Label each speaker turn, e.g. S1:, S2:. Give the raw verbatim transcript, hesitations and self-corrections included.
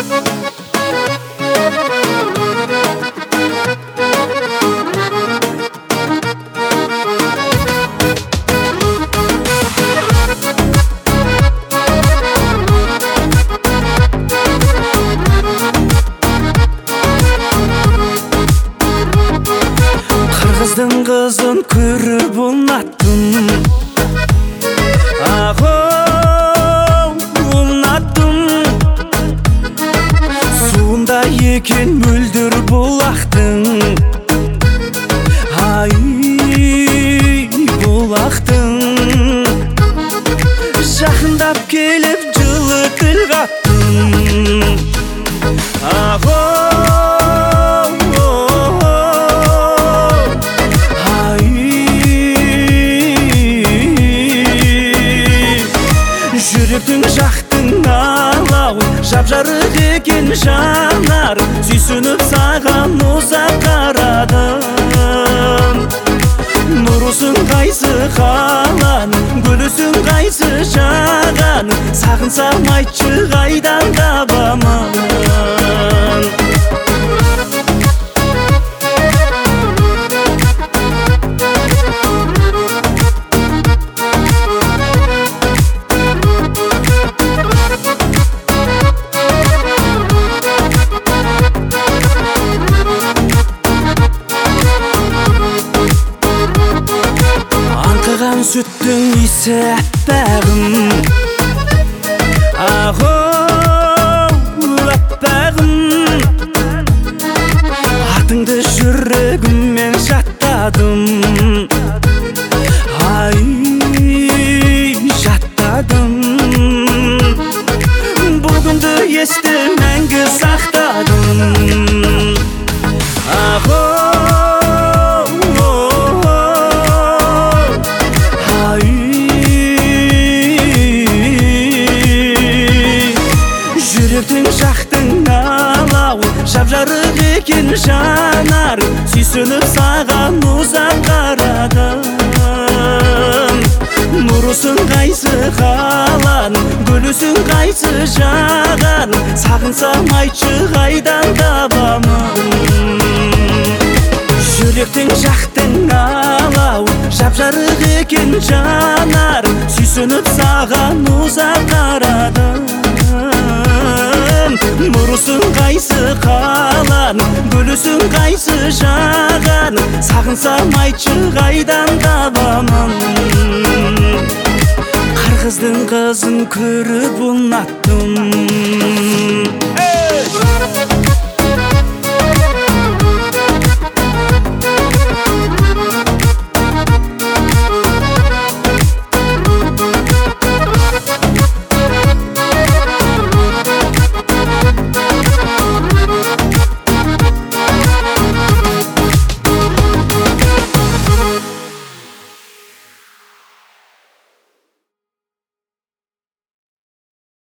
S1: Қырғыздың қызын көріп ұнаттым, ағау ұнаттым. Суында екен мөлдір бұлақтың, ай бұлақтың. Жақындап келіп жылы тіл қаттым, ағау жүректің жақтың алауы, жап-жарық екен жанар. Сүйсініп саған ұзақ қарадым. Нұрысың қайсы қаланың, гүлісің қайсы жағаның. Сағынсам айтшы қайдан табамын. Аңқыған сүттің иісі әппағым, ағау әппағым. Атыңды жүрегіммен жаттадым, ай жаттадым. Бүгінді есті мәңгі сақтадым, ағау жүректің жақтың алауы, жап-жарық екен жанар. Сүйсініп саған ұзақ қарадым. Нұрысың қайсы қаланың, гүлісің қайсы жағаның. Сағынсам айтшы қайдан табамын. Жүректің жақтың алауы, жап-жарық екен жанар. Сүйсініп саған ұзақ қарадым. Нұрысың қайсы қаланың, гүлісің қайсы жағаның. Сағынсам айтшы қайдан табамын. Қырғыздың қызын көріп ұнаттым.